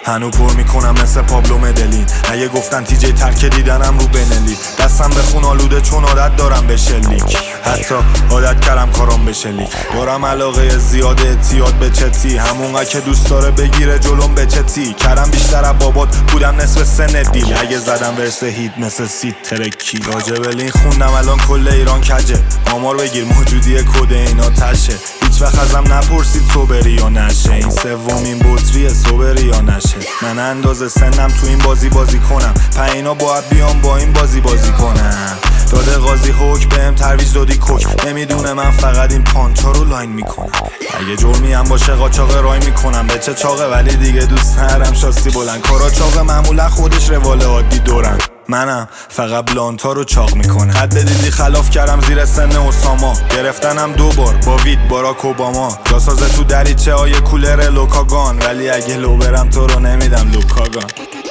هنو پر میکنم مثل پابلو مدلین. اگه گفتن تیجی ترک دیدنم رو بنلی، دستم به خون آلوده چون عادت دارم به شلیک. حتی عادت کردم کارام به شلیک. دارم علاقه زیاد اعتیاد به چتی، همونقدر که دوست داره بگیره جلوم به چتی. کردم بیشتر از بابات بودم نصف سن دیل. اگه زدم ورس هیت مثل سید ترکی. راجب لین خوندم الان کل ایران کجه. آمار بگیر موجودی کد اینا تشه. هیچ وقت ازم نپرسید صبری یا نشه. این سومین بطریه صبری یا نشه. من اندازه سنم تو این بازی کنم. پینا باید بیام با این بازی کنم. داده قاضی حکم بهم ترویج دادی کوک. نمیدونه من فقط این پانچا رو لاین میکنم. اگه جرمی هم باشه قاچاق رای میکنم. به چه چاقه ولی دیگه دوست ندارم شاسی بلند. کارا چاقه معمولا خودش روال عادی دورن. منم فقط بلانتا رو چاق میکنه. حد دیدی خلاف کردم زیر سن اساما. گرفتنم 2 بار با وید باراک اوباما. جاسازه تو دریچه های کولر لوکاگان. ولی اگه لو برم تو رو نمیدم لوکاگان.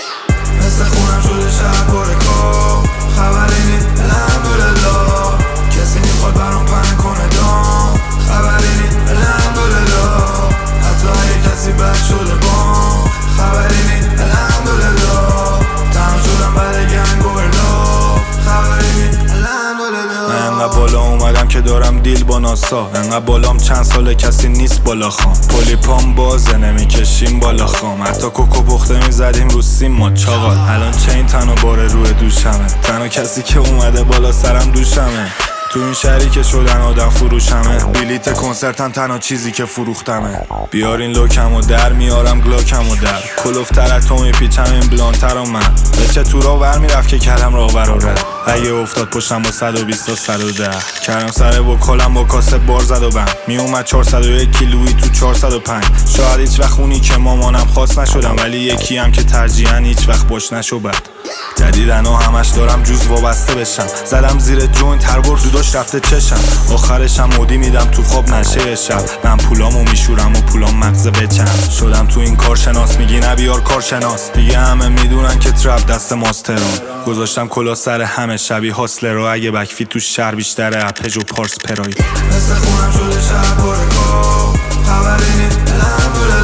مثل خونم شده شهر پر کام. خبری نی الحمدلله. کسی میخواد برام پهن کنه دام. خبری نی الحمدلله. حتی اگه کسی بد شده بام. خبری نی الحمدلله. تمام شدم بعد گنگ و برلا. خبری نی الحمدلله. من انقدر بالا اومدم که دارم دیل با ناسا. انقدر بالام چند ساله کسی نیست بالا خام. پولیپام بازه نمیکشیم بالا خام. حتی کوکو پخته میزدیم رو سیم ما چاقال. الان چه این تنها باره روی دوشمه. تنها کسی که اومده بالا سرم دوشمه. تو این شهری که شدن آدم فروشمه. بلیت کنسرتم تنها چیزی که فروختمه. بیارین لوکم و در میارم گلاکم و در. کلوفتر تو میپیچم این بلانتر و من. به چه تورا ور میرفت که کردم راه براره. اگه افتاد پشتم با 120 تا 110. کردم سر وکالم با کاسه بار زد و بند. میومد 401 کیلویی تو 405. شاید هیچ وقت خونی که مامانم خواست نشدم. ولی یکی هم که ترجیحاً هیچ وقت باش نشو بد. جدیدن و همش دارم جوز وابسته بشم. زدم زیر جوین تربور جداش رفته چشم. آخرشم مودی میدم تو خواب نشه شب. من پولامو میشورم و پولام مغز بچم. شدم تو این کارشناس میگی نبیار کارشناس. دیگه همه میدونن که ترپ دست ماستران. گذاشتم کلا سر همه شبیه حاصله رو. اگه بکفی تو شهر بیشتره اپج و پارس پرایی. مثل خونم شده شهر پر کام. خبری نی الحمدلله.